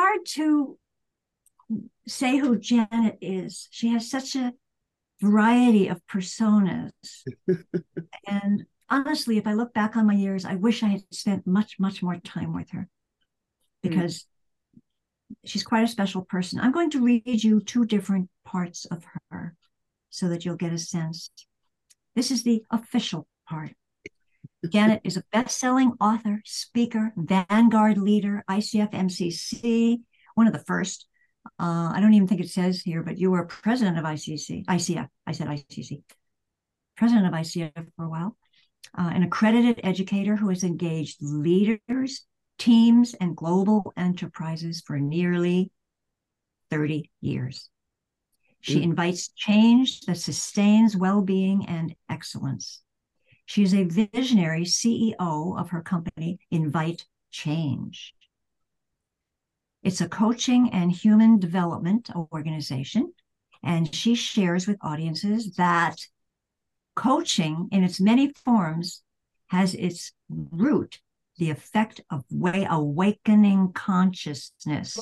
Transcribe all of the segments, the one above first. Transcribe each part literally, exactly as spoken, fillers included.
hard to say who Janet is. She has such a variety of personas. And honestly, if I look back on my years, I wish I had spent much, much more time with her because mm. she's quite a special person. I'm going to read you two different parts of her so that you'll get a sense. This is the official part. Janet is a best-selling author, speaker, vanguard leader, I C F M C C, one of the first. Uh, I don't even think it says here, but you were president of I C C, I C F. I said I C C. President of I C F for a while. Uh, an accredited educator who has engaged leaders, teams, and global enterprises for nearly thirty years. She mm. invites change that sustains well-being and excellence. She is a visionary C E O of her company, Invite Change. It's a coaching and human development organization, and she shares with audiences that coaching in its many forms has its root, the effect of way awakening consciousness.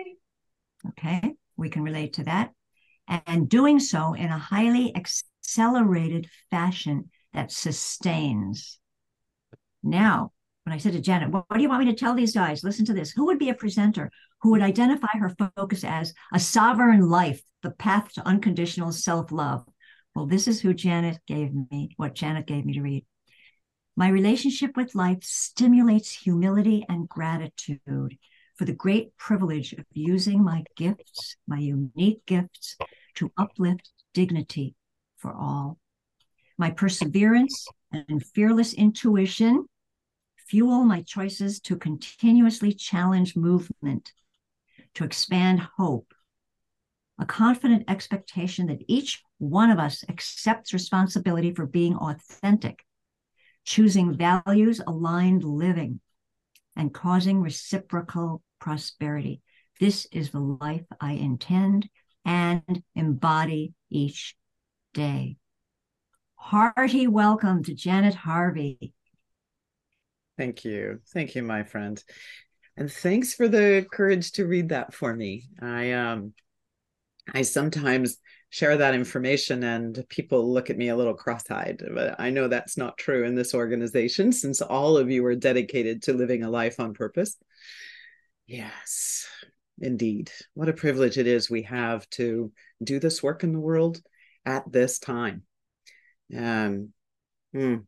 Okay, we can relate to that. And doing so in a highly accelerated fashion that sustains. Now, when I said to Janet, what, what do you want me to tell these guys? Listen to this. Who would be a presenter who would identify her focus as a sovereign life, the path to unconditional self-love? Well, this is who Janet gave me, what Janet gave me to read. My relationship with life stimulates humility and gratitude for the great privilege of using my gifts, my unique gifts, to uplift dignity for all. My perseverance and fearless intuition fuel my choices to continuously challenge movement, to expand hope, a confident expectation that each one of us accepts responsibility for being authentic, choosing values-aligned living, and causing reciprocal prosperity. This is the life I intend and embody each day. Hearty welcome to Janet Harvey. Thank you. Thank you, my friend. And thanks for the courage to read that for me. I um I sometimes share that information and people look at me a little cross-eyed, but I know that's not true in this organization since all of you are dedicated to living a life on purpose. Yes, indeed. What a privilege it is we have to do this work in the world at this time. Um, hmm.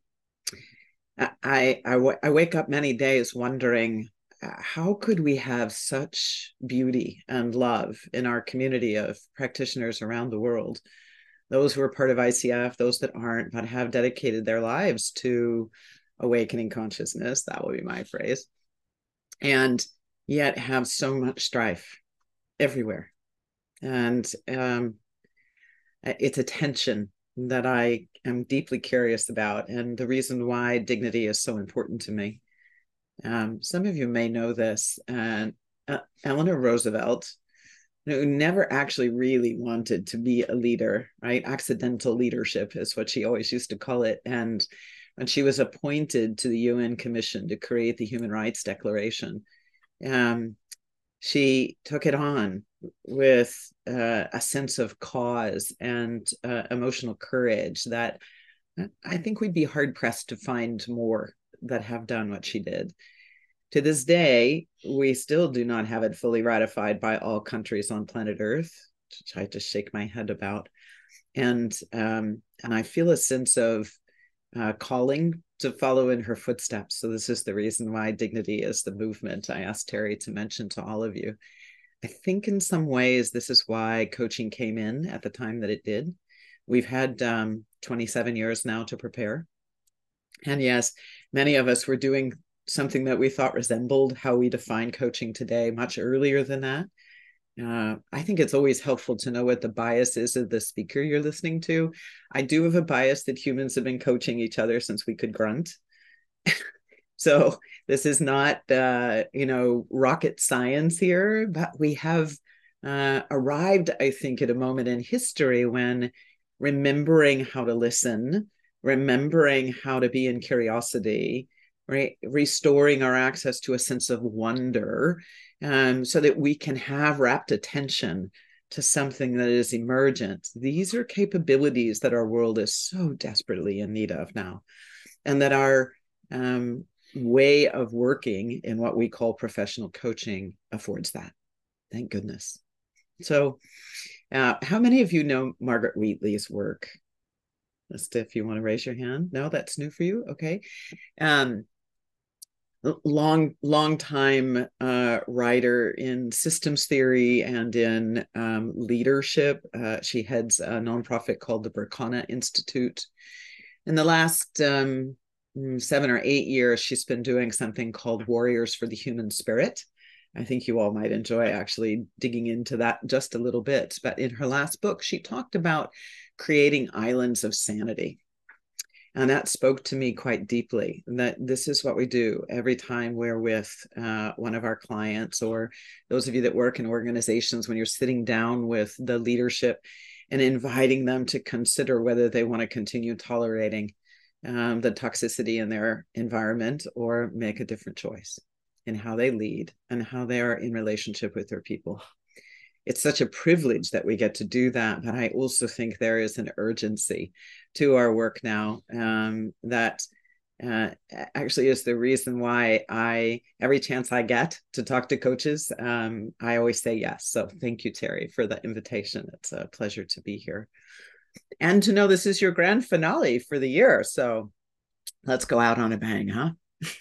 I, I, I wake up many days wondering, how could we have such beauty and love in our community of practitioners around the world? Those who are part of I C F, those that aren't, but have dedicated their lives to awakening consciousness, that will be my phrase, and yet have so much strife everywhere. And um, it's a tension that I am deeply curious about, and the reason why dignity is so important to me. Um, some of you may know this, and uh, Eleanor Roosevelt, who never actually really wanted to be a leader, right? Accidental leadership is what she always used to call it. And when she was appointed to the U N Commission to create the Human Rights Declaration, um, she took it on with uh, a sense of cause and uh, emotional courage that I think we'd be hard pressed to find more that have done what she did. To this day, we still do not have it fully ratified by all countries on planet Earth, which I just shake my head about. And, um, and I feel a sense of uh, calling to follow in her footsteps. So this is the reason why dignity is the movement I asked Terry to mention to all of you. I think in some ways, this is why coaching came in at the time that it did. We've had um, twenty-seven years now to prepare. And yes, many of us were doing something that we thought resembled how we define coaching today much earlier than that. Uh, I think it's always helpful to know what the bias is of the speaker you're listening to. I do have a bias that humans have been coaching each other since we could grunt. So this is not, uh, you know, rocket science here, but we have uh, arrived, I think, at a moment in history when remembering how to listen, remembering how to be in curiosity, right? Restoring our access to a sense of wonder, um, so that we can have rapt attention to something that is emergent. These are capabilities that our world is so desperately in need of now, and that our um, way of working in what we call professional coaching affords that. Thank goodness. So, uh, how many of you know Margaret Wheatley's work? Just if you want to raise your hand. No, that's new for you. Okay. Um, long, long time uh, writer in systems theory and in um, leadership. Uh, she heads a nonprofit called the Berkana Institute. In the last um, seven or eight years, she's been doing something called Warriors for the Human Spirit. I think you all might enjoy actually digging into that just a little bit. But in her last book, she talked about creating islands of sanity. And that spoke to me quite deeply, that this is what we do every time we're with uh, one of our clients, or those of you that work in organizations, when you're sitting down with the leadership and inviting them to consider whether they want to continue tolerating um, the toxicity in their environment or make a different choice in how they lead and how they are in relationship with their people. It's such a privilege that we get to do that, but I also think there is an urgency to our work now um, that uh, actually is the reason why I, every chance I get to talk to coaches, um, I always say yes. So thank you, Terry, for the invitation. It's a pleasure to be here and to know this is your grand finale for the year. So let's go out on a bang, huh?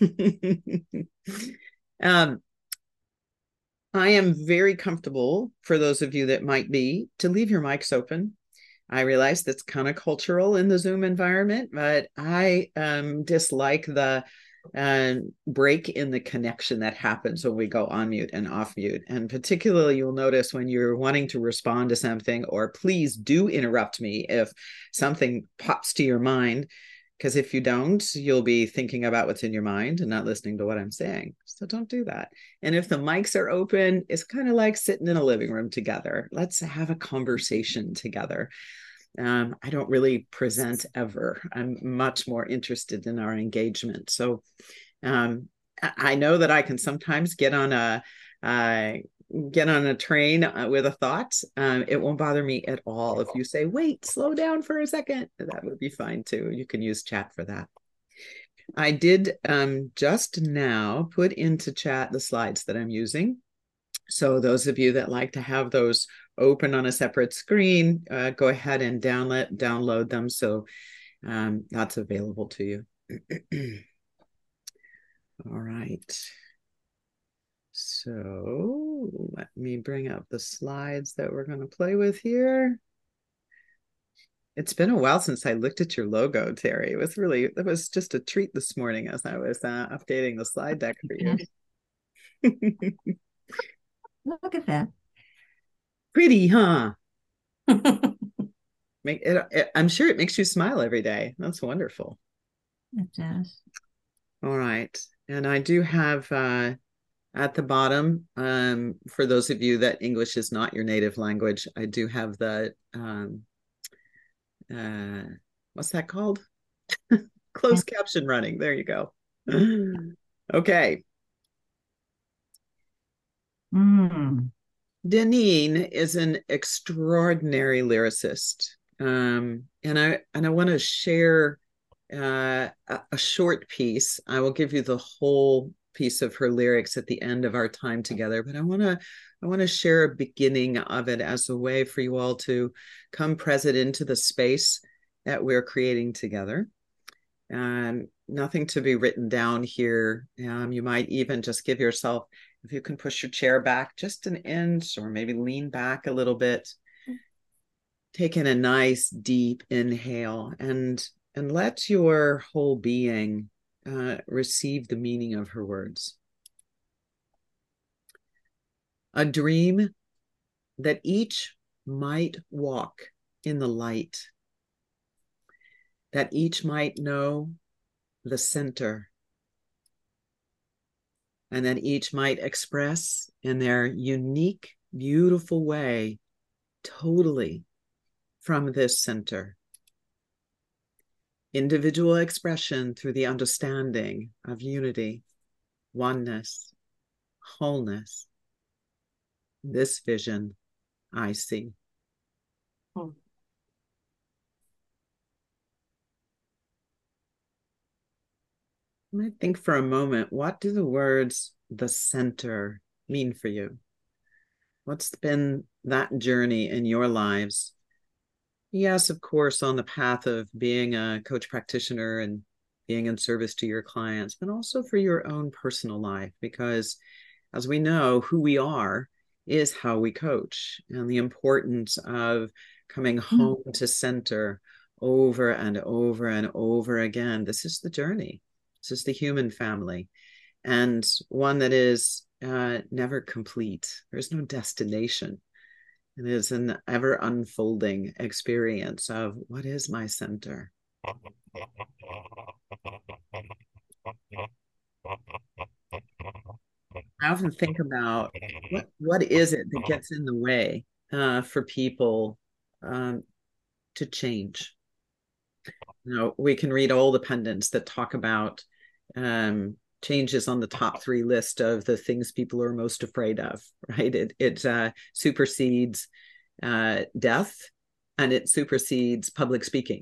um, I am very comfortable, for those of you that might be, to leave your mics open. I realize that's kind of cultural in the Zoom environment, but I um, dislike the uh, break in the connection that happens when we go on mute and off mute. And particularly, you'll notice when you're wanting to respond to something, or please do interrupt me if something pops to your mind, because if you don't, you'll be thinking about what's in your mind and not listening to what I'm saying. So don't do that. And if the mics are open, it's kind of like sitting in a living room together. Let's have a conversation together. Um, I don't really present ever. I'm much more interested in our engagement. So um, I know that I can sometimes get on a uh, get on a train uh, with a thought. Um, it won't bother me at all if you say, wait, slow down for a second. That would be fine too. You can use chat for that. I did um, just now put into chat the slides that I'm using. So those of you that like to have those open on a separate screen, uh, go ahead and download, download them. So um, that's available to you. All right. So let me bring up the slides that we're going to play with here. It's been a while since I looked at your logo, Terry. It was really, it was just a treat this morning as I was uh, updating the slide deck for you. Look at that. Pretty, huh? Make it, it, I'm sure it makes you smile every day. That's wonderful. It does. All right. And I do have uh, at the bottom, um, for those of you that English is not your native language, I do have the, um, uh, what's that called? Closed yeah. caption running. There you go. Okay. Mm. Deneen is an extraordinary lyricist. Um, and I and I want to share uh, a, a short piece. I will give you the whole piece of her lyrics at the end of our time together, but I want to I want to share a beginning of it as a way for you all to come present into the space that we're creating together. And nothing to be written down here. Um, you might even just give yourself, if you can push your chair back just an inch or maybe lean back a little bit, take in a nice deep inhale and and let your whole being uh, receive the meaning of her words. A dream that each might walk in the light, that each might know the center, and that each might express in their unique, beautiful way, totally from this center. individual expression through the understanding of unity, oneness, wholeness. This vision I see. Hmm. I think for a moment, what do the words the center mean for you? What's been that journey in your lives? Yes, of course, on the path of being a coach practitioner and being in service to your clients, but also for your own personal life, because as we know, who we are is how we coach, and the importance of coming home to center over and over and over again. This is the journey. This is the human family, and one that is uh, never complete. There's no destination. It is an ever unfolding experience of what is my center. I often think about what what is it that gets in the way uh, for people um, to change. You know, we can read all the pundits that talk about um, changes on the top three list of the things people are most afraid of. Right? It it uh, supersedes uh, death, and it supersedes public speaking.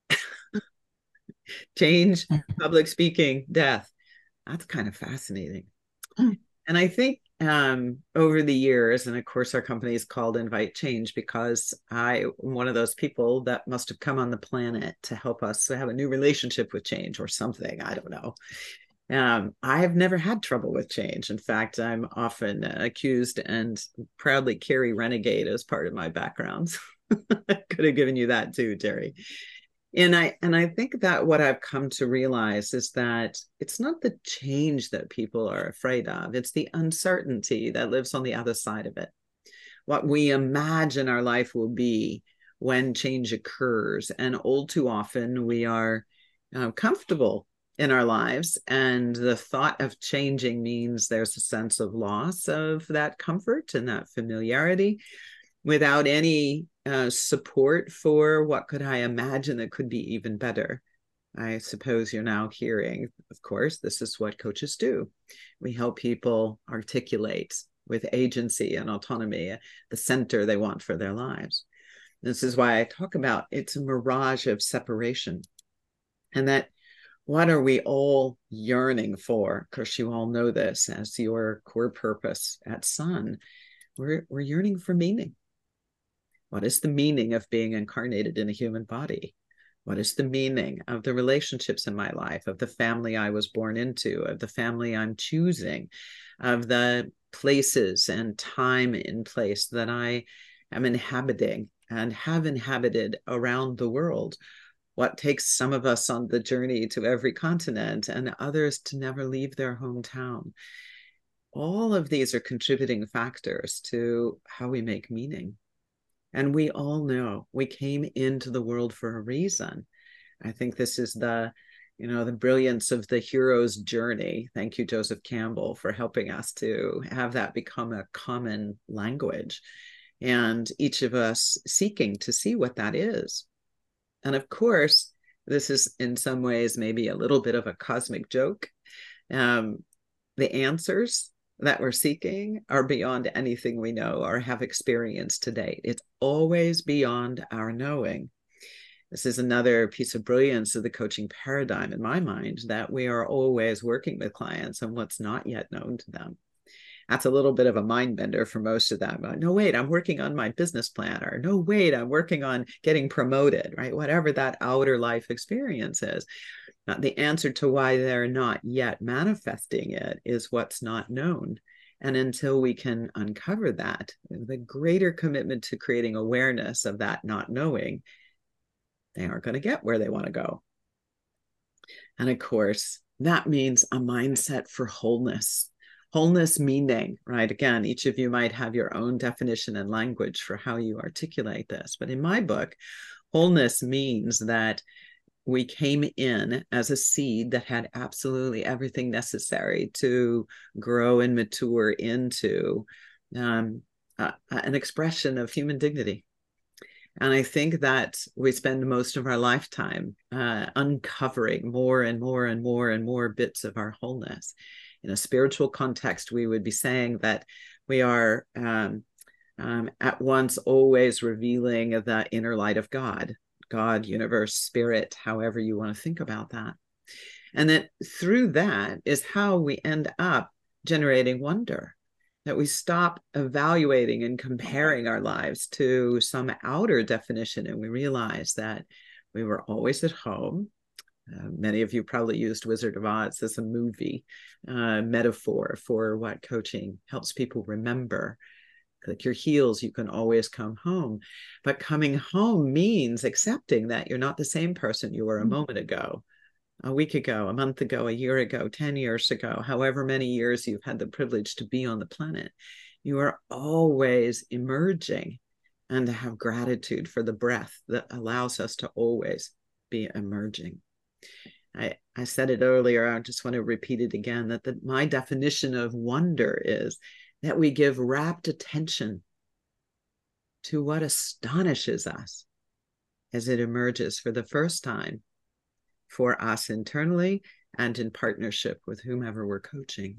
Change, public speaking, death. That's kind of fascinating. And I think um, over the years, and of course, our company is called Invite Change because I am one of those people that must have come on the planet to help us to have a new relationship with change or something. I don't know. Um, I have never had trouble with change. In fact, I'm often accused and proudly carry renegade as part of my background. I could have given you that too, Terry. And I and I think that what I've come to realize is that it's not the change that people are afraid of, it's the uncertainty that lives on the other side of it. What we imagine our life will be when change occurs. And all too often we are uh, comfortable in our lives, and the thought of changing means there's a sense of loss of that comfort and that familiarity, without any uh, support for what could I imagine that could be even better. I suppose you're now hearing, of course, this is what coaches do. We help people articulate with agency and autonomy the center they want for their lives. This is why I talk about it's a mirage of separation, and that what are we all yearning for? Of course, you all know this as your core purpose at Sun. We're, we're yearning for meaning. What is the meaning of being incarnated in a human body? What is the meaning of the relationships in my life, of the family I was born into, of the family I'm choosing, of the places and time in place that I am inhabiting and have inhabited around the world? What takes some of us on the journey to every continent and others to never leave their hometown? All of these are contributing factors to how we make meaning. And we all know we came into the world for a reason. I think this is the, you know, the brilliance of the hero's journey. Thank you, Joseph Campbell, for helping us to have that become a common language. And each of us seeking to see what that is. And of course, this is in some ways maybe a little bit of a cosmic joke. Um, the answers that we're seeking are beyond anything we know or have experienced to date. It's always beyond our knowing. This is another piece of brilliance of the coaching paradigm in my mind, that we are always working with clients on what's not yet known to them. That's a little bit of a mind bender for most of them. No, wait, I'm working on my business plan, or no, wait, I'm working on getting promoted, right? Whatever that outer life experience is. Uh, the answer to why they're not yet manifesting it is what's not known. And until we can uncover that, the greater commitment to creating awareness of that not knowing, they aren't going to get where they want to go. And of course, that means a mindset for wholeness. Wholeness meaning, right? Again, each of you might have your own definition and language for how you articulate this. But in my book, wholeness means that we came in as a seed that had absolutely everything necessary to grow and mature into um, uh, an expression of human dignity. And I think that we spend most of our lifetime uh, uncovering more and more and more and more bits of our wholeness. In a spiritual context, we would be saying that we are um, um, at once always revealing the inner light of God, God, universe, spirit, however you want to think about that. And that through that is how we end up generating wonder, that we stop evaluating and comparing our lives to some outer definition, and we realize that we were always at home. Uh, many of you probably used Wizard of Oz as a movie uh, metaphor for what coaching helps people remember. Click your heels, you can always come home. But coming home means accepting that you're not the same person you were a moment ago, a week ago, a month ago, a year ago, ten years ago, however many years you've had the privilege to be on the planet. You are always emerging, and to have gratitude for the breath that allows us to always be emerging. I, I said it earlier, I just want to repeat it again, that the, my definition of wonder is that we give rapt attention to what astonishes us as it emerges for the first time for us internally and in partnership with whomever we're coaching.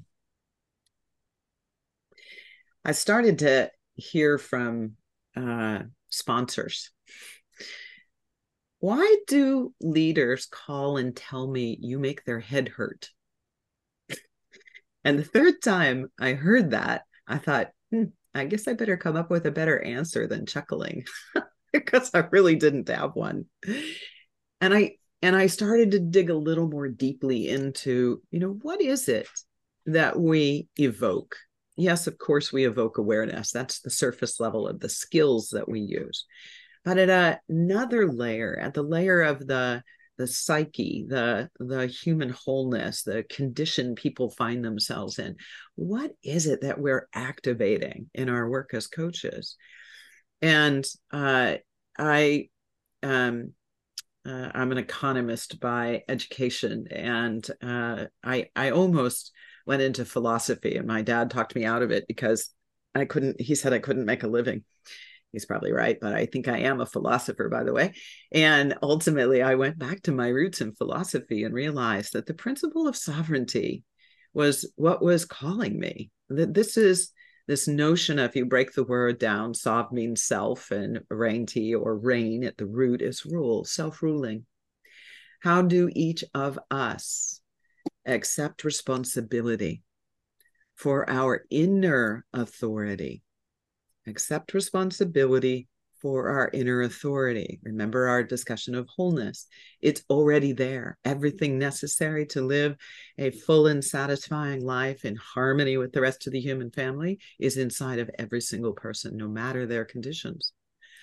I started to hear from uh, sponsors. Why do leaders call and tell me you make their head hurt? And the third time I heard that, I thought, hmm, I guess I better come up with a better answer than chuckling, because I really didn't have one. And I and I started to dig a little more deeply into, you know, what is it that we evoke? Yes, of course, we evoke awareness. That's the surface level of the skills that we use. But at a, another layer, at the layer of the the psyche, the the human wholeness, the condition people find themselves in, what is it that we're activating in our work as coaches? And uh, I, um, uh, I'm an economist by education, and uh, I I almost went into philosophy, and my dad talked me out of it because I couldn't. He said I couldn't make a living. He's probably right, but I think I am a philosopher, by the way. And ultimately, I went back to my roots in philosophy and realized that the principle of sovereignty was what was calling me. That this is this notion of, if you break the word down, sov means self, and reinti or reign at the root is rule, self-ruling. How do each of us accept responsibility for our inner authority? Accept responsibility for our inner authority. Remember our discussion of wholeness. It's already there. Everything necessary to live a full and satisfying life in harmony with the rest of the human family is inside of every single person, no matter their conditions.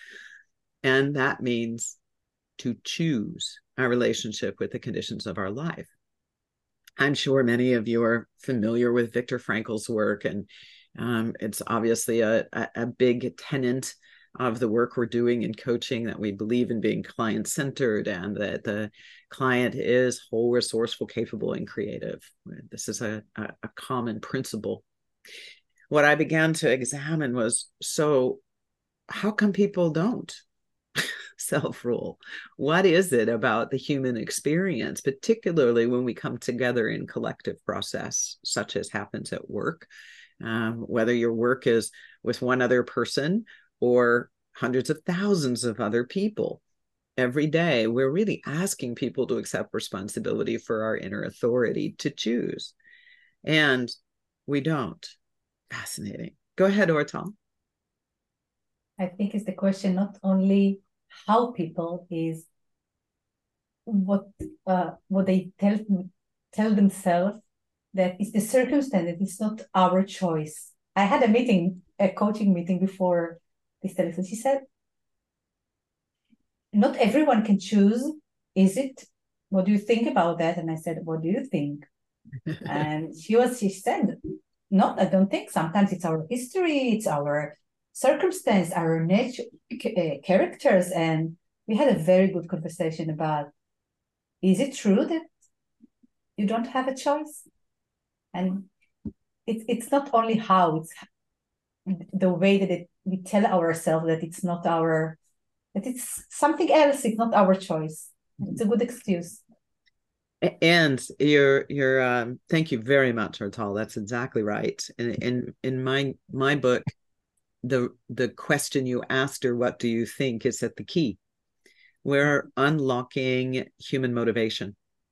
And that means to choose our relationship with the conditions of our life. I'm sure many of you are familiar with Viktor Frankl's work, and Um, it's obviously a, a, a big tenet of the work we're doing in coaching, that we believe in being client-centered and that the client is whole, resourceful, capable, and creative. This is a, a, a common principle. What I began to examine was, so how come people don't self-rule? What is it about the human experience, particularly when we come together in collective process, such as happens at work? Um, whether your work is with one other person or hundreds of thousands of other people, every day we're really asking people to accept responsibility for our inner authority to choose. And we don't. Fascinating. Go ahead, Ortal. I think it's the question not only how people, is what uh, what they tell tell themselves, that it's the circumstance, it's not our choice. I had a meeting, a coaching meeting before this telephone. She said, not everyone can choose. Is it? What do you think about that? And I said, what do you think? And she was, she said, no, I don't think. Sometimes it's our history, it's our circumstance, our nature, uh, characters. And we had a very good conversation about, is it true that you don't have a choice? And it's it's not only how, it's the way that it, we tell ourselves that it's not our that it's something else. It's not our choice. It's a good excuse. And you're you're um thank you very much, Ortal. That's exactly right. In in in my my book, the the question you asked her, what do you think, is at the key. We're unlocking human motivation.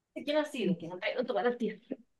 It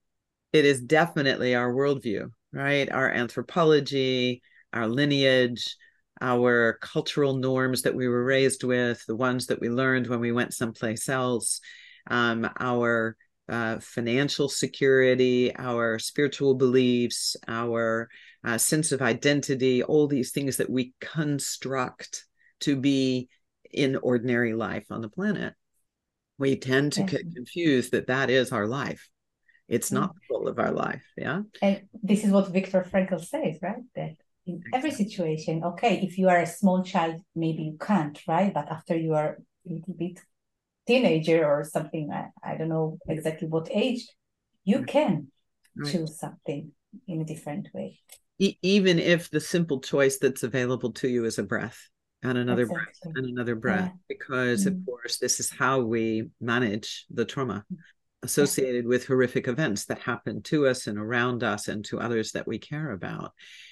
is definitely our worldview, right? Our anthropology, our lineage, our cultural norms that we were raised with, the ones that we learned when we went someplace else, um, our uh, financial security, our spiritual beliefs, our uh, sense of identity, all these things that we construct to be in ordinary life on the planet. We tend to get confused that that is our life. It's not the goal of our life. Yeah. And this is what Viktor Frankl says, right? That in every situation, okay, if you are a small child, maybe you can't, right? But after you are a little bit teenager or something, I, I don't know exactly what age, you can right. choose something in a different way. E- even if the simple choice that's available to you is a breath and another Exactly. breath and another breath, yeah. because mm. of course, this is how we manage the trauma associated yeah. with horrific events that happen to us and around us and to others that we care about.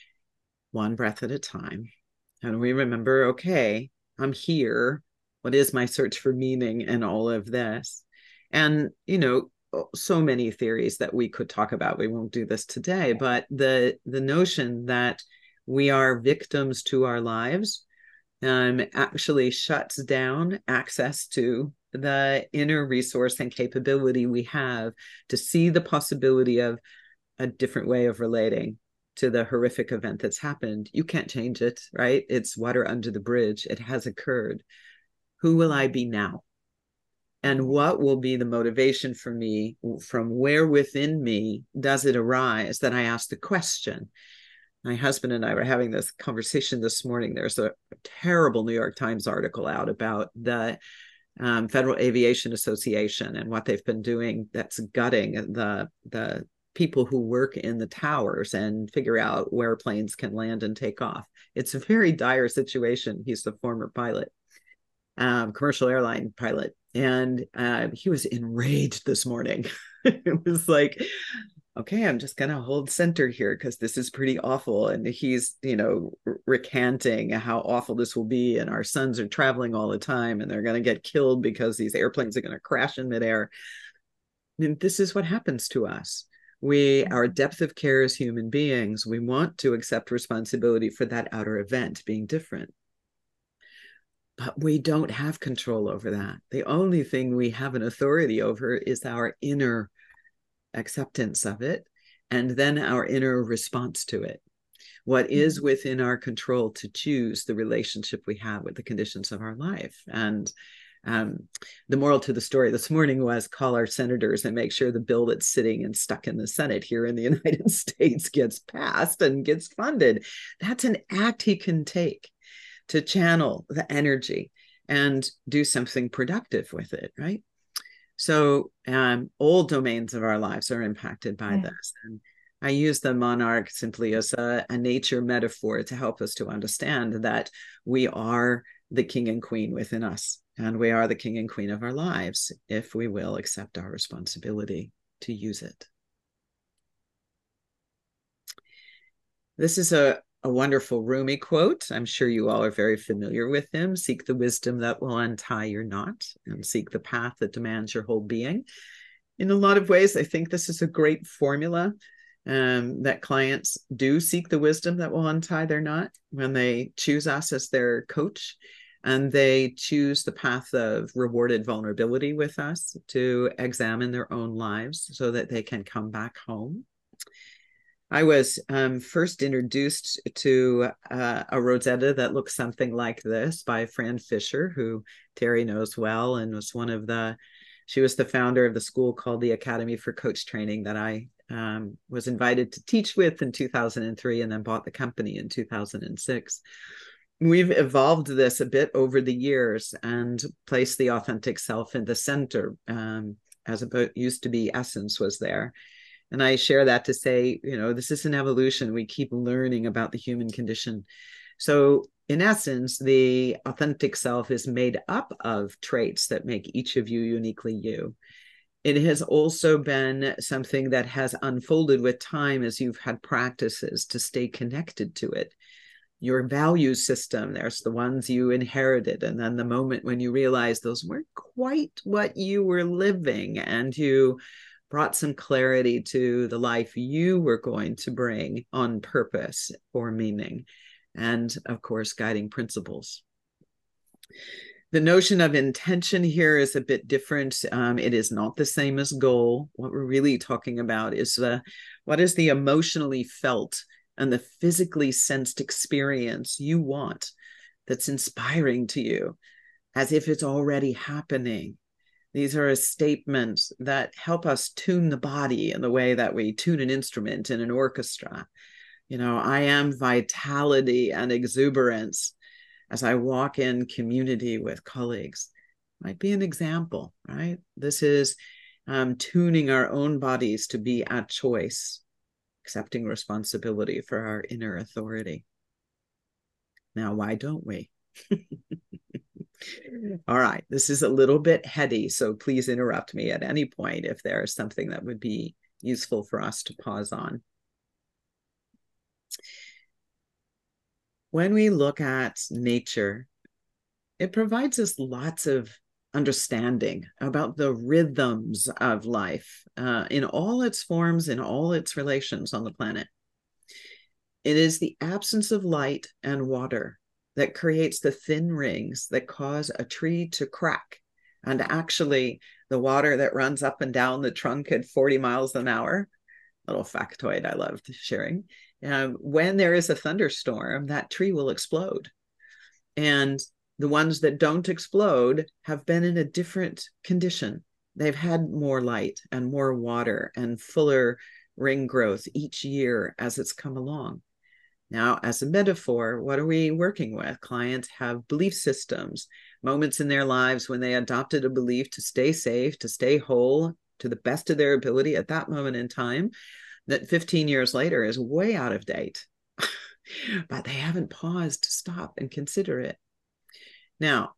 One breath at a time. And we remember, okay, I'm here. What is my search for meaning in all of this? And, you know, so many theories that we could talk about. We won't do this today, but the, the notion that we are victims to our lives um, actually shuts down access to the inner resource and capability we have to see the possibility of a different way of relating to the horrific event that's happened. You can't change it, right? It's water under the bridge. It has occurred. Who will I be now? And what will be the motivation for me? From where within me does it arise that I ask the question? My husband and I were having this conversation this morning. There's a terrible New York Times article out about the um, Federal Aviation Association and what they've been doing that's gutting the, the people who work in the towers and figure out where planes can land and take off. It's a very dire situation. He's the former pilot, um, commercial airline pilot. And uh, he was enraged this morning. It was like, okay, I'm just going to hold center here because this is pretty awful. And he's, you know, recanting how awful this will be. And our sons are traveling all the time and they're going to get killed because these airplanes are going to crash in midair. And this is what happens to us. We, our depth of care as human beings, we want to accept responsibility for that outer event being different. But we don't have control over that. The only thing we have an authority over is our inner acceptance of it, and then our inner response to it. What is within our control to choose the relationship we have with the conditions of our life. And um, the moral to the story this morning was call our senators and make sure the bill that's sitting and stuck in the Senate here in the United States gets passed and gets funded. That's an act he can take to channel the energy and do something productive with it, right? So um, all domains of our lives are impacted by yeah. this. And I use the monarch simply as a, a nature metaphor to help us to understand that we are the king and queen within us, and we are the king and queen of our lives if we will accept our responsibility to use it. This is a A wonderful Rumi quote. I'm sure you all are very familiar with him. Seek the wisdom that will untie your knot and seek the path that demands your whole being. In a lot of ways, I think this is a great formula um, that clients do seek the wisdom that will untie their knot when they choose us as their coach, and they choose the path of rewarded vulnerability with us to examine their own lives so that they can come back home. I was um, first introduced to uh, a Rosetta that looks something like this by Fran Fisher, who Terry knows well, and was one of the, she was the founder of the school called the Academy for Coach Training that I um, was invited to teach with in two thousand three and then bought the company in two thousand six. We've evolved this a bit over the years and placed the authentic self in the center, um, as it used to be essence was there. And I share that to say, you know, this is an evolution. We keep learning about the human condition. So in essence, the authentic self is made up of traits that make each of you uniquely you. It has also been something that has unfolded with time as you've had practices to stay connected to it. Your value system, there's the ones you inherited, and then the moment when you realize those weren't quite what you were living, and you brought some clarity to the life you were going to bring on purpose or meaning, and of course, guiding principles. The notion of intention here is a bit different. Um, it is not the same as goal. What we're really talking about is uh, what is the emotionally felt and the physically sensed experience you want that's inspiring to you, as if it's already happening. These are statements that help us tune the body in the way that we tune an instrument in an orchestra. You know, I am vitality and exuberance as I walk in community with colleagues. Might be an example, right? This is um, tuning our own bodies to be at choice, accepting responsibility for our inner authority. Now, why don't we? All right, this is a little bit heady, so please interrupt me at any point if there is something that would be useful for us to pause on. When we look at nature, it provides us lots of understanding about the rhythms of life uh, in all its forms, in all its relations on the planet. It is the absence of light and water that creates the thin rings that cause a tree to crack. And actually, the water that runs up and down the trunk at forty miles an hour, little factoid I loved sharing, um, when there is a thunderstorm, that tree will explode. And the ones that don't explode have been in a different condition. They've had more light and more water and fuller ring growth each year as it's come along. Now, as a metaphor, what are we working with? Clients have belief systems, moments in their lives when they adopted a belief to stay safe, to stay whole, to the best of their ability at that moment in time, that fifteen years later is way out of date. But they haven't paused to stop and consider it. Now,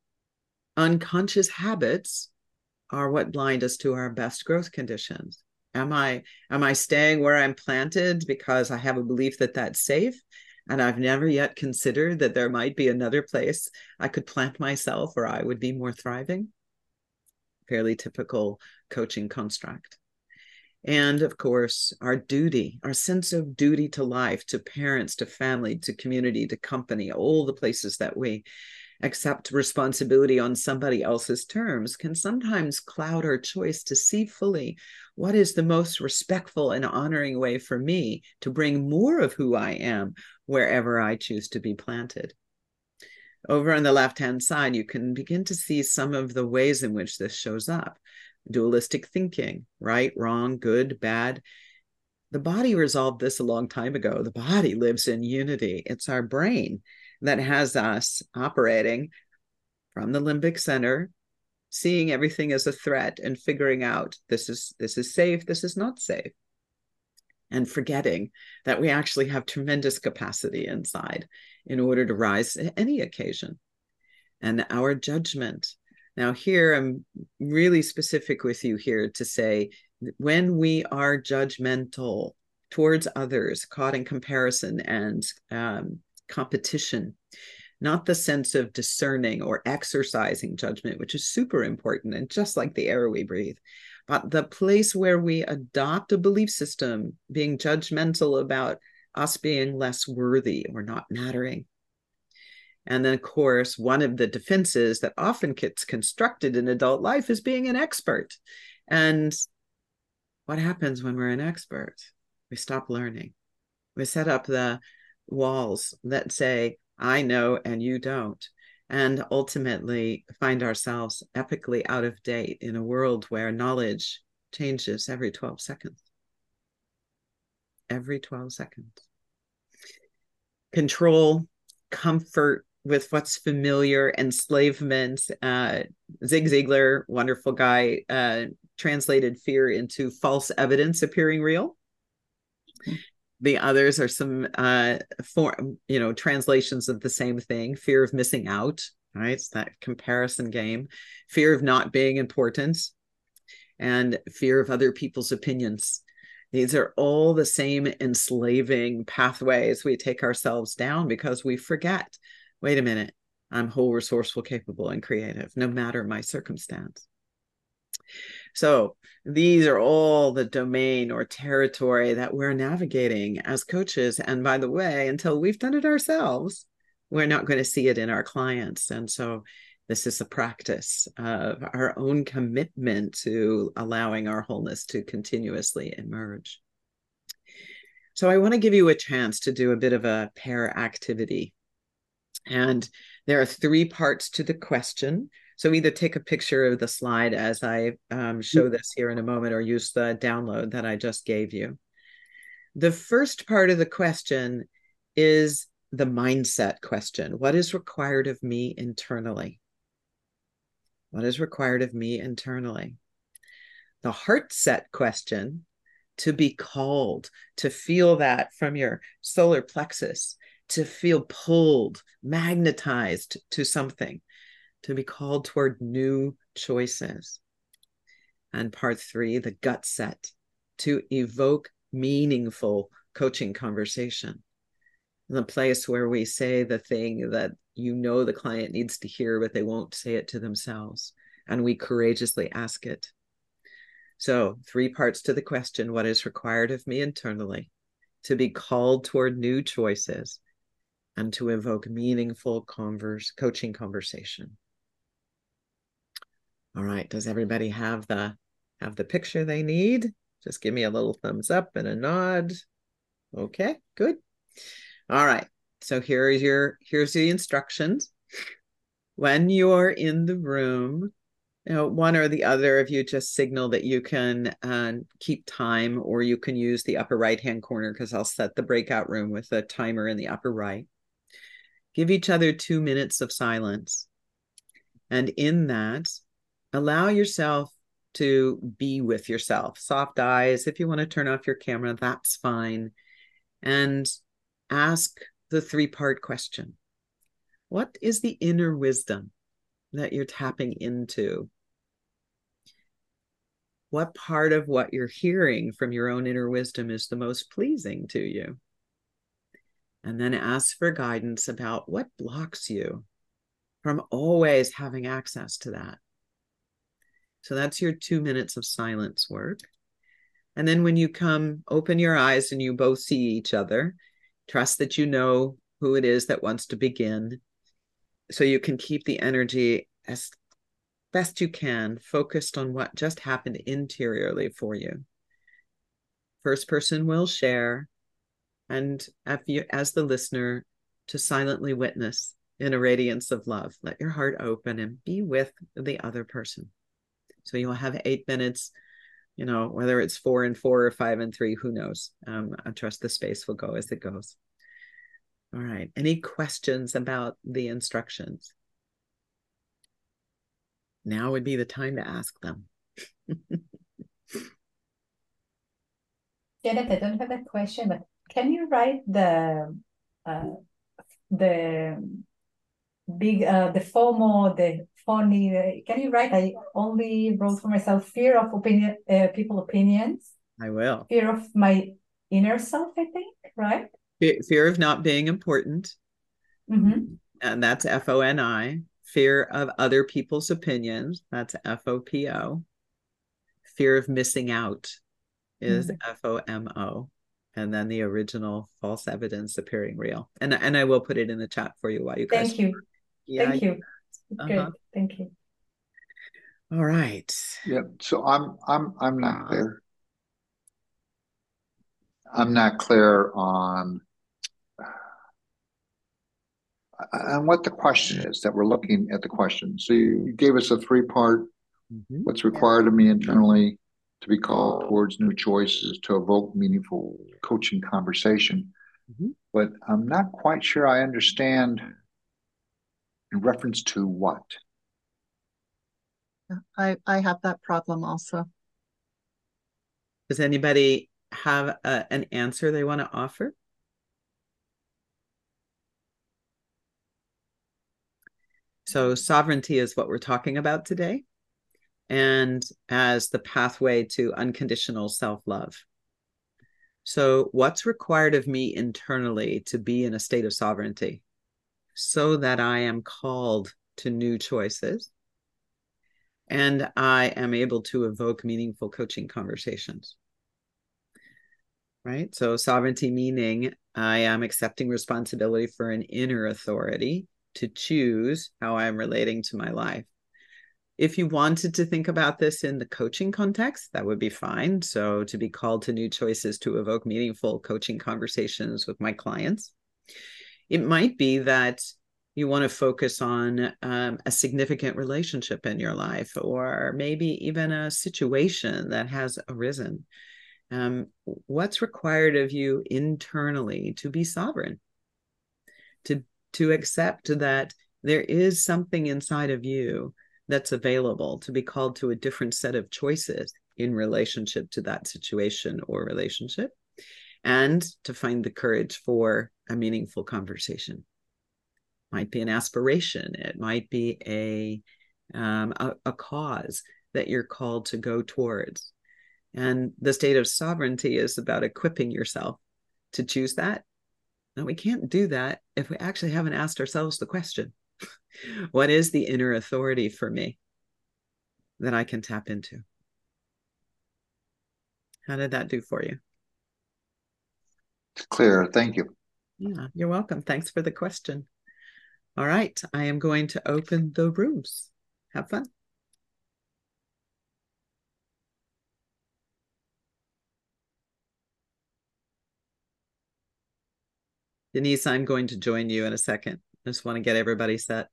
unconscious habits are what blind us to our best growth conditions. Am I, am I staying where I'm planted because I have a belief that that's safe? And I've never yet considered that there might be another place I could plant myself where I would be more thriving? Fairly typical coaching construct. And of course, our duty, our sense of duty to life, to parents, to family, to community, to company, all the places that we accept responsibility on somebody else's terms can sometimes cloud our choice to see fully what is the most respectful and honoring way for me to bring more of who I am wherever I choose to be planted. Over on the left-hand side, you can begin to see some of the ways in which this shows up. Dualistic thinking, right, wrong, good, bad. The body resolved this a long time ago. The body lives in unity. It's our brain that has us operating from the limbic center, seeing everything as a threat and figuring out this is this is safe, this is not safe, and forgetting that we actually have tremendous capacity inside in order to rise to any occasion. And our judgment. Now here, I'm really specific with you here to say, when we are judgmental towards others, caught in comparison and um, competition, not the sense of discerning or exercising judgment, which is super important and just like the air we breathe, but the place where we adopt a belief system, being judgmental about us being less worthy or not mattering. And then, of course, one of the defenses that often gets constructed in adult life is being an expert. And what happens when we're an expert? We stop learning. We set up the walls that say, I know and you don't, and ultimately find ourselves epically out of date in a world where knowledge changes every twelve seconds. Every twelve seconds. Control, comfort with what's familiar, enslavement. Uh, Zig Ziglar, wonderful guy, uh, translated fear into false evidence appearing real. The others are some uh for you know translations of the same thing. Fear of missing out, right? It's that comparison game. Fear of not being important, and fear of other people's opinions. These are all the same enslaving pathways we take ourselves down because we forget, wait a minute, I'm whole, resourceful, capable, and creative, no matter my circumstance. So these are all the domain or territory that we're navigating as coaches. And by the way, until we've done it ourselves, we're not going to see it in our clients. And so this is a practice of our own commitment to allowing our wholeness to continuously emerge. So I want to give you a chance to do a bit of a pair activity. And there are three parts to the question. So either take a picture of the slide as I um, show this here in a moment, or use the download that I just gave you. The first part of the question is the mindset question. What is required of me internally? What is required of me internally? The heart set question, to be called, to feel that from your solar plexus, to feel pulled, magnetized to something, to be called toward new choices. And part three, the gut set, to evoke meaningful coaching conversation. The place where we say the thing that you know the client needs to hear, but they won't say it to themselves. And we courageously ask it. So three parts to the question, what is required of me internally? To be called toward new choices and to evoke meaningful converse, coaching conversation. All right, does everybody have the have the picture they need? Just give me a little thumbs up and a nod. Okay, good. All right, so here is your here's the instructions. When you're in the room, you know, one or the other of you just signal that you can uh, keep time, or you can use the upper right-hand corner, because I'll set the breakout room with a timer in the upper right. Give each other two minutes of silence. And in that, allow yourself to be with yourself. Soft eyes. If you want to turn off your camera, that's fine. And ask the three-part question. What is the inner wisdom that you're tapping into? What part of what you're hearing from your own inner wisdom is the most pleasing to you? And then ask for guidance about what blocks you from always having access to that. So that's your two minutes of silence work. And then when you come, open your eyes and you both see each other. Trust that you know who it is that wants to begin, so you can keep the energy as best you can focused on what just happened interiorly for you. First person will share, and if you, as the listener, to silently witness in a radiance of love. Let your heart open and be with the other person. So you'll have eight minutes, you know, whether it's four and four or five and three, who knows? Um, I trust the space will go as it goes. All right. Any questions about the instructions? Now would be the time to ask them. Janet, I don't have a question, but can you write the uh, the big uh, the FOMO, the phony? Uh, can you write? I only wrote for myself: fear of opinion, uh, people opinions. I will. Fear of my inner self, I think, right? Fear of not being important. Mm-hmm. And that's F O N I. Fear of other people's opinions. That's F O P O. Fear of missing out is mm-hmm. F O M O. And then the original false evidence appearing real. And, and I will put it in the chat for you while you guys. Thank you. Yeah, Thank you. Uh-huh. Good. Thank you. All right. Yep. So I'm I'm I'm not clear. I'm not clear on on what the question is that we're looking at the question. So you, you gave us a three part, mm-hmm. what's required of me internally to be called towards new choices, to evoke meaningful coaching conversation. Mm-hmm. But I'm not quite sure I understand in reference to what. I, I have that problem also. Does anybody have a, an answer they want to offer? So sovereignty is what we're talking about today, and as the pathway to unconditional self-love. So what's required of me internally to be in a state of sovereignty so that I am called to new choices and I am able to evoke meaningful coaching conversations? Right? So sovereignty meaning I am accepting responsibility for an inner authority to choose how I'm relating to my life. If you wanted to think about this in the coaching context, that would be fine. So to be called to new choices to evoke meaningful coaching conversations with my clients. It might be that you want to focus on um, a significant relationship in your life, or maybe even a situation that has arisen. Um, what's required of you internally to be sovereign, to, to accept that there is something inside of you that's available to be called to a different set of choices in relationship to that situation or relationship, and to find the courage for a meaningful conversation. Might be an aspiration. It might be a, um, a, a cause that you're called to go towards. And the state of sovereignty is about equipping yourself to choose that. Now, we can't do that if we actually haven't asked ourselves the question, what is the inner authority for me that I can tap into? How did that do for you? It's clear. Thank you. Yeah, you're welcome. Thanks for the question. All right, I am going to open the rooms. Have fun. Denise, I'm going to join you in a second. I just want to get everybody set.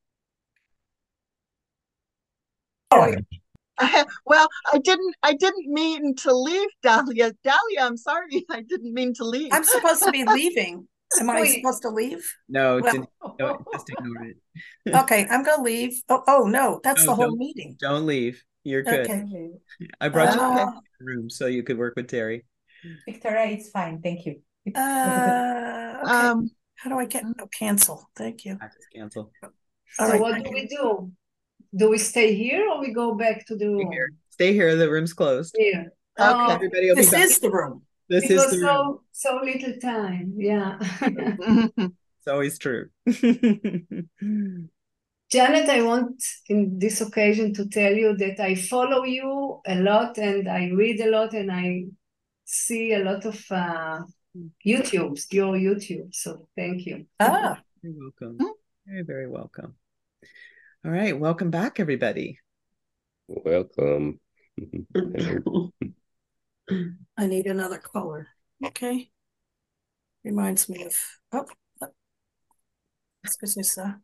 Well, I didn't I didn't mean to leave, Dahlia. Dahlia, I'm sorry. I didn't mean to leave. I'm supposed to be leaving. Am I supposed to leave? No, Well, Denise, no, just ignore it. Okay, I'm gonna leave. Oh, oh no, that's No, the whole don't- meeting. Don't leave. You're good. Okay. I brought you Uh, to the room so you could work with Terry. Victoria, it's fine. Thank you. Uh, okay. Um, How do I get oh, cancel? Thank you. I just cancel. All So right, what thank do you. we do? Do we stay here or we go back to the Stay room? here. Stay here. The room's closed. Here. Okay. Oh, Everybody will This be back. is the room. This it is was the room. so so little time. Yeah. It's always true. Janet, I want in this occasion to tell you that I follow you a lot and I read a lot and I see a lot of uh, YouTubes, your YouTube. So thank you. Ah, You're welcome. Very, very welcome. All right. Welcome back, everybody. Welcome. I need another color. Okay. Reminds me of oh, excuse me, sir.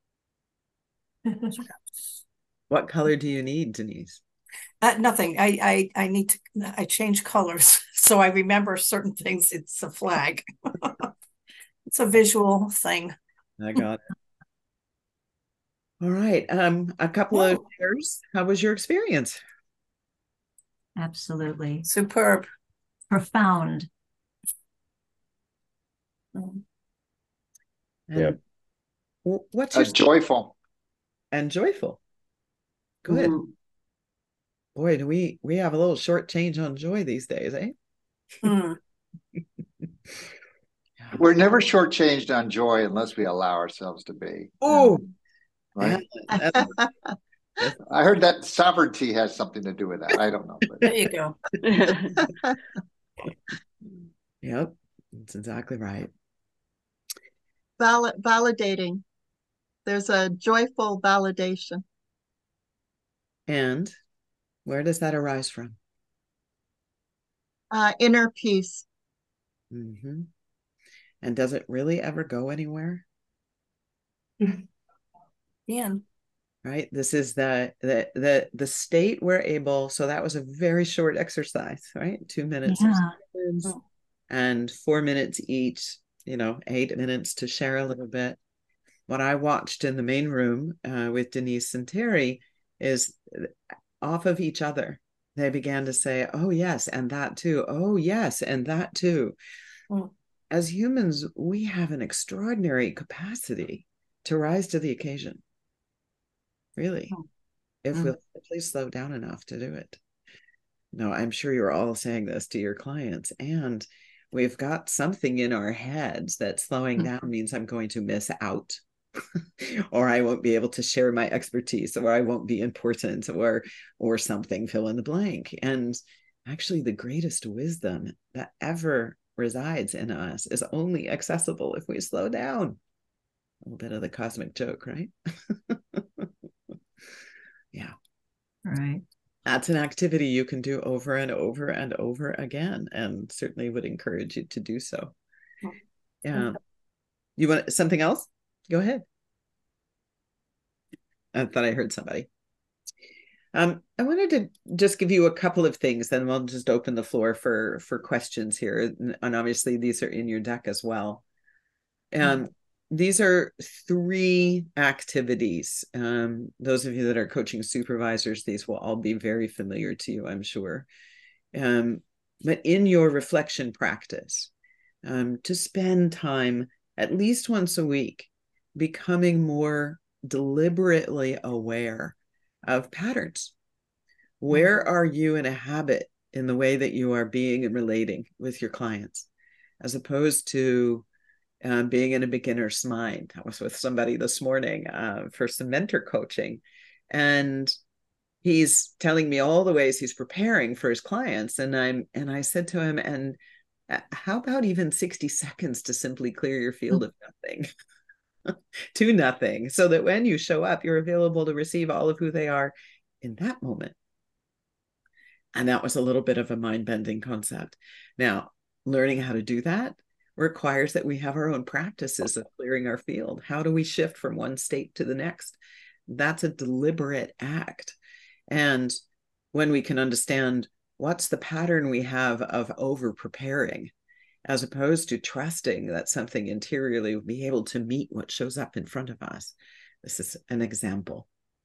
What color do you need, Denise? Uh, nothing. I, I I need to. I change colors so I remember certain things. It's a flag. It's a visual thing. I got it. All right. Um, a couple Oh. of shares. How was your experience? Absolutely. Superb. Profound. And Yeah. w- What's Uh, your joyful. and joyful? Good. Mm. Boy, do we we have a little short change on joy these days, eh? Hmm. We're never shortchanged on joy unless we allow ourselves to be. Oh, Right? that's- I heard that sovereignty has something to do with that. I don't know. But There you go. yep, that's exactly right. Val- validating. There's a joyful validation. And where does that arise from? Uh, inner peace. Mm-hmm. And does it really ever go anywhere? Ian. Right. This is the the the the state we're able. So that was a very short exercise, right? Two minutes of Yeah. silence and four minutes each. You know, eight minutes to share a little bit. What I watched in the main room uh, with Denise and Terry is off of each other. they began to say, oh, yes, and that too. Oh, yes, and that too. Mm. As humans, we have an extraordinary capacity to rise to the occasion. Really, Mm. if Mm. we'll simply slow down enough to do it. No, I'm sure you're all saying this to your clients, and we've got something in our heads that slowing down means I'm going to miss out, or I won't be able to share my expertise, or I won't be important, or or something, fill in the blank. And actually, the greatest wisdom that ever resides in us is only accessible if we slow down. A little bit of the cosmic joke, right? Yeah. Right. That's an activity you can do over and over and over again, and certainly would encourage you to do so. Yeah. You want something else? Go ahead. I thought I heard somebody. Um, I wanted to just give you a couple of things, then we'll just open the floor for for questions here. And obviously, these are in your deck as well. And um, these are three activities. Um, those of you that are coaching supervisors, these will all be very familiar to you, I'm sure. Um, but in your reflection practice, um, to spend time at least once a week becoming more deliberately aware of patterns. Where are you in a habit in the way that you are being and relating with your clients, as opposed to Um, being in a beginner's mind? I was with somebody this morning uh, for some mentor coaching, and he's telling me all the ways he's preparing for his clients. And I'm and I said to him, and how about even sixty seconds to simply clear your field of nothing to nothing, so that when you show up, you're available to receive all of who they are in that moment. And that was a little bit of a mind-bending concept. Now, learning how to do that requires that we have our own practices of clearing our field. How do we shift from one state to the next? That's a deliberate act. And when we can understand what's the pattern we have of over-preparing, as opposed to trusting that something interiorly will be able to meet what shows up in front of us. This is an example.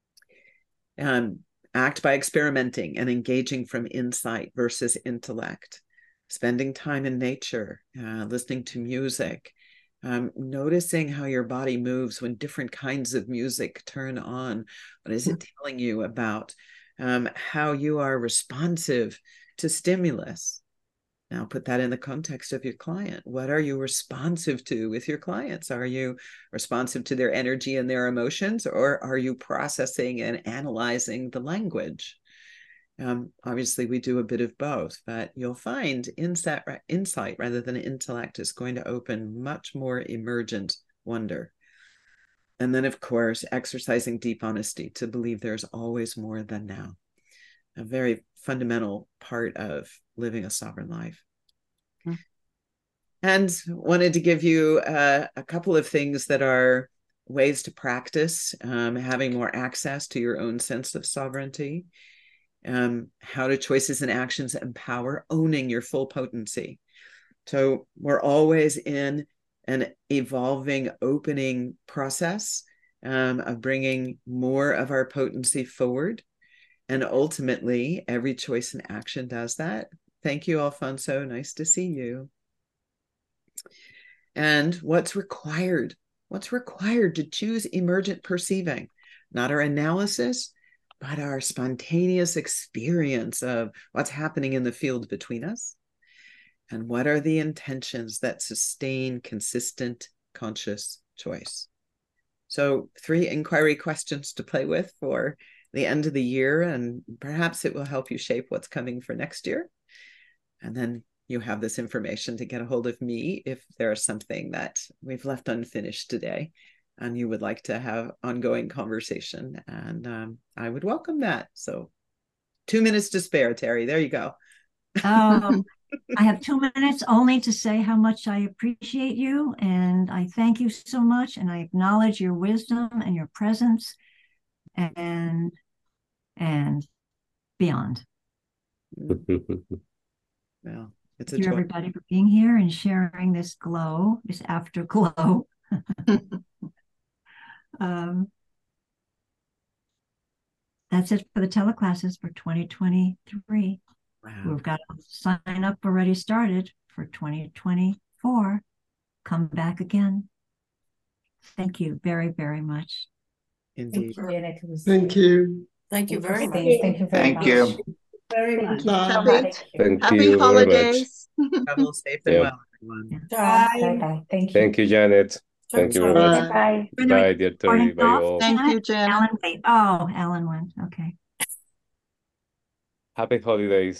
Um, act by experimenting and engaging from insight versus intellect. Spending time in nature, uh, listening to music, um, noticing how your body moves when different kinds of music turn on. What is it telling you about um, how you are responsive to stimulus? Now put that in the context of your client. What are you responsive to with your clients? Are you responsive to their energy and their emotions, or are you processing and analyzing the language? Um, obviously, we do a bit of both, but you'll find insight, insight rather than intellect is going to open much more emergent wonder. And then, of course, exercising deep honesty to believe there's always more than now. A very fundamental part of living a sovereign life. Hmm. And wanted to give you uh, a couple of things that are ways to practice um, having more access to your own sense of sovereignty. Um, how do choices and actions empower owning your full potency? So we're always in an evolving, opening process um, of bringing more of our potency forward. And ultimately, every choice and action does that. Thank you, Alfonso. Nice to see you. And what's required? What's required to choose emergent perceiving? Not our analysis, but our spontaneous experience of what's happening in the field between us. And what are the intentions that sustain consistent, conscious choice? So three inquiry questions to play with for the end of the year, and perhaps it will help you shape what's coming for next year. And then you have this information to get a hold of me if there's something that we've left unfinished today and you would like to have ongoing conversation. And um, I would welcome that. So two minutes to spare, Terry. There you go. Um, I have two minutes only to say how much I appreciate you, and I thank you so much, and I acknowledge your wisdom and your presence and and beyond. Well, it's a thank you, joy. everybody, for being here and sharing this glow, this afterglow. um, that's it for the teleclasses for twenty twenty-three. Wow. We've got a sign up already started for twenty twenty-four. Come back again. Thank you very, very much. Indeed. Thank you, Janet. It was Thank you. Thank you very much. interesting. Thank you very Thank much. you. Very much. Bye. Happy, Thank you. Thank happy you very much. holidays. Travel safe and Yeah. well, everyone. Bye. Bye bye. Thank you. Thank you, Janet. Thank you very Bye. much. Bye. Bye. Bye, dear Terry. Morning Bye, off. all. Thank you, Janet. Alan, wait. Oh, Alan went. Okay. Happy holidays.